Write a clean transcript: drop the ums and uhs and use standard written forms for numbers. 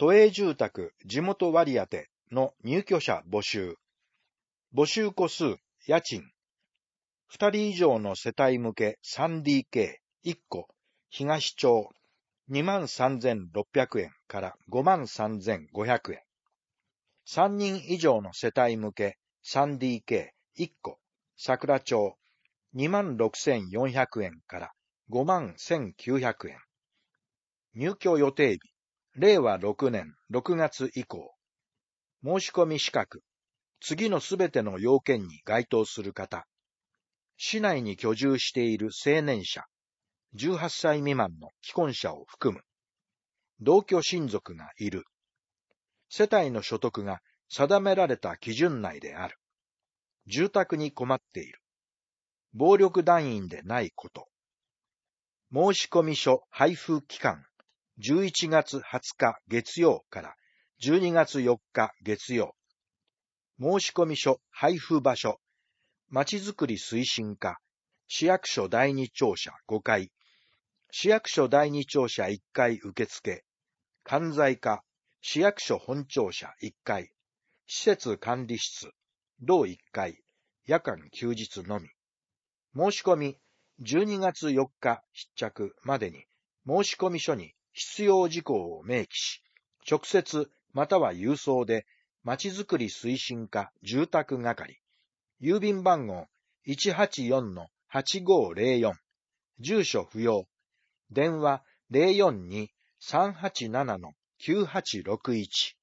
都営住宅地元割当の入居者募集。募集戸数、家賃。2人以上の世帯向け 3DK1 戸、東町、23,600円から53,500円。3人以上の世帯向け 3DK1 戸、桜町、26,400円から51,900円。入居予定日、令和6年6月以降。申し込み資格、次のすべての要件に該当する方。市内に居住している青年者、18歳未満の既婚者を含む。同居親族がいる。世帯の所得が定められた基準内である。住宅に困っている。暴力団員でないこと。申込書配布期間、11月20日月曜から12月4日月曜。申込書配布場所、まちづくり推進課、市役所第二庁舎5階、市役所第二庁舎1階受付、管財課、市役所本庁舎1階、施設管理室、同1階、夜間休日のみ。申し込み、12月4日必着までに、申込書に必要事項を明記し、直接または郵送で、まちづくり推進課住宅係、郵便番号 184-8504、住所不要、電話 042-387-9861。